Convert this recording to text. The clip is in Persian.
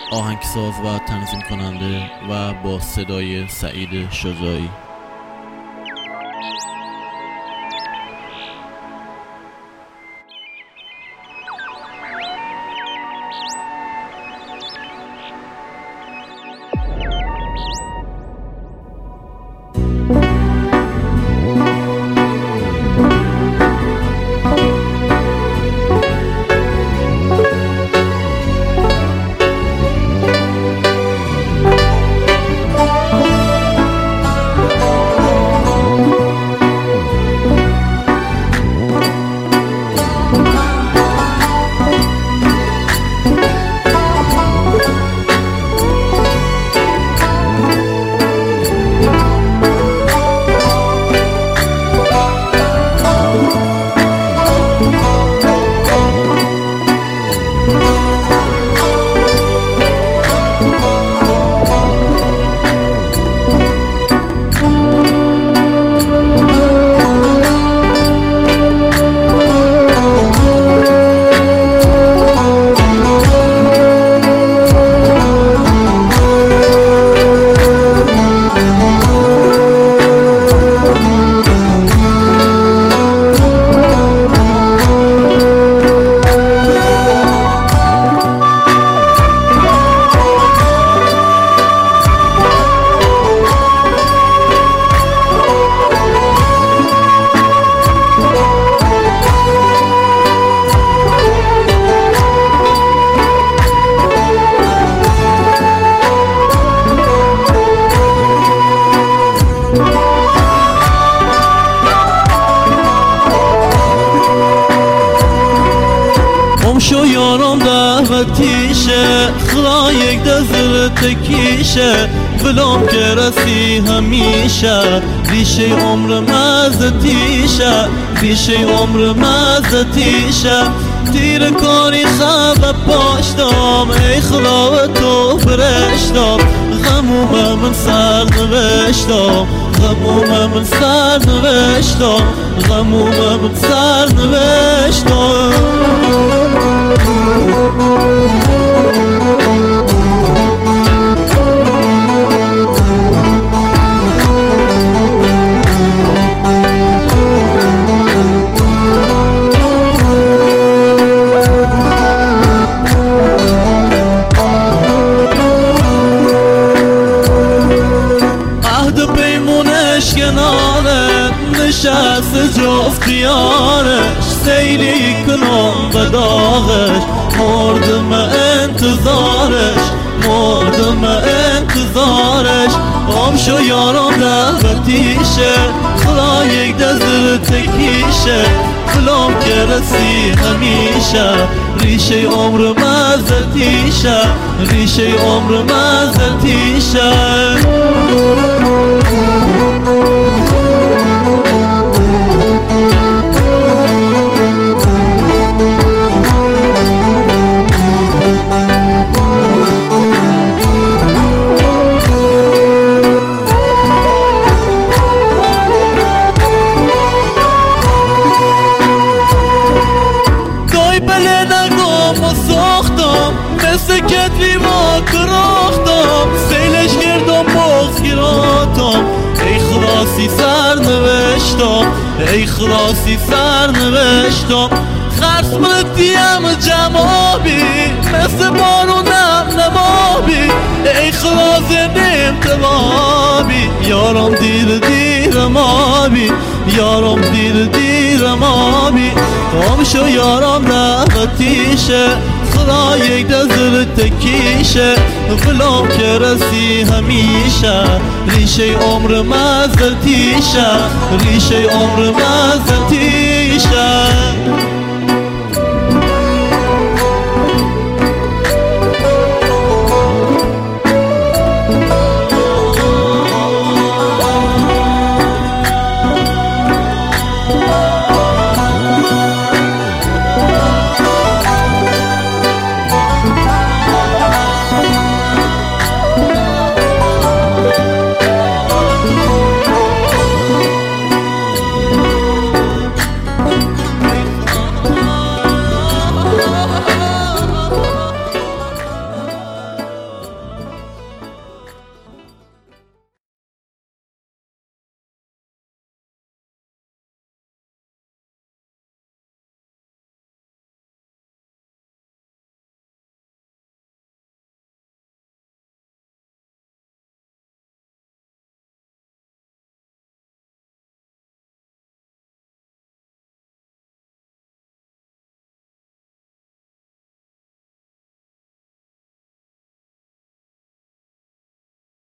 آهنگساز و تنظیم کننده و با صدای سعید شجاعی. شو یارم دعوتیشه خدا یک دزر تکیشه بلام که رسی همیشه ریشه عمر مزتیشه ریشه عمر مزتیشه تیر کاری خواب پاشتم ای خدا تو فرشتم غموم من سر نوشتم غموم من سر نوشتم غموم من سر نوشتم کنارت نشست جفت یارش سیلی کنم و داغش مردم انتظارش مردم انتظارش شو یارم دعوتیشه خدا یک دزر تکیشه فلام که رسی همیشه ریشه عمر مزتیشه ریشه عمر مزتیشه مثل کتبی ما کراختم سیلش گردم بغز گراتم ای خلاصی سر نوشتم ای خلاصی سر نوشتم خرس مدیم جمابی مثل بارونم نمابی ای خلاص نیم تبابی یارم دیر دیرم آبی یارم دیر دیرم آبی شو یارم دعوتیشه خدا یک دزر تکیشه فلام که رسی همیشه ریشه عمر مزتیشه ریشه عمر مزتیشه